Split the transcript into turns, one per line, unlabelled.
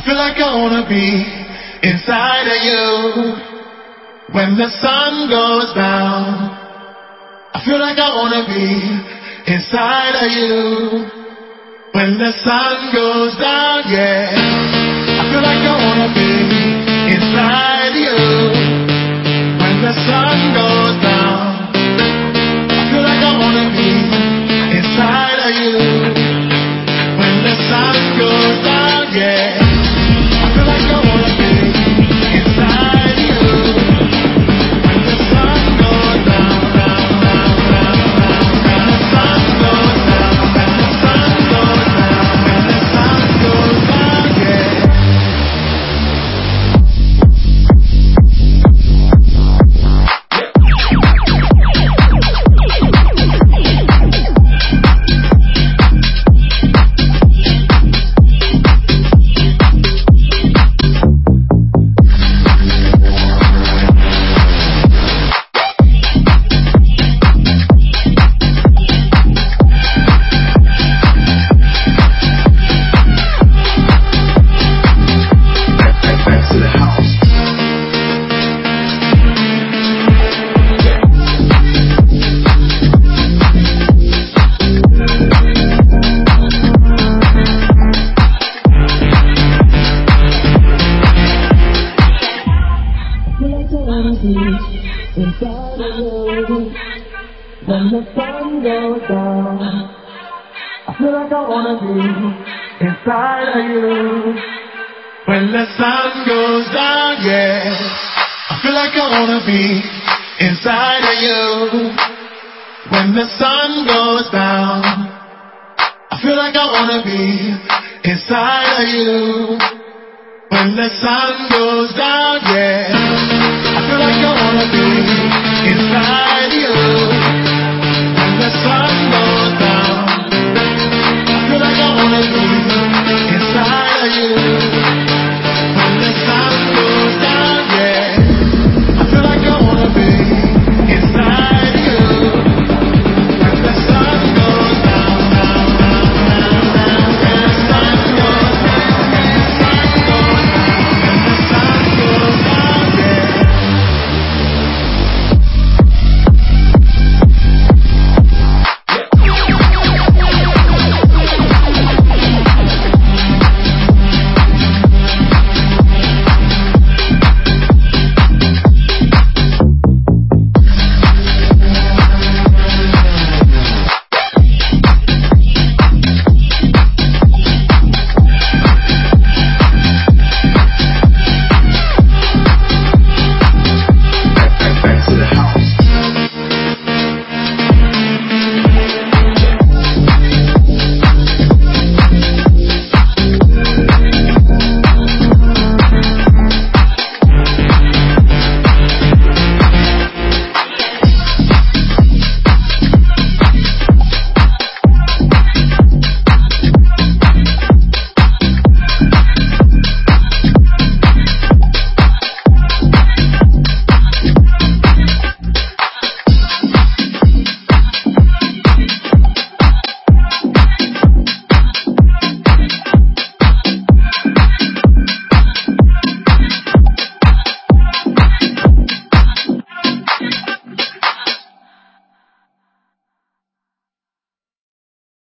feel like I wanna be inside of you. When the sun goes down, I feel like I wanna be inside of you. When the sun goes down, yeah, I feel like I wanna be inside you. When the sun goes down, I feel like I wanna be inside of you. When the sun goes down, yeah, I feel like I wanna be inside you. When the sun goes down, down, down, down, down. When the sun goes down, when the sun goes down, when the sun goes down, yeah. Inside of you, when the sun goes down, I feel like I wanna be inside of you. When the sun goes down, yeah, I feel like I wanna be inside of you. When the sun goes down, I feel like I wanna be inside of you. When the sun goes down, yeah, I feel like I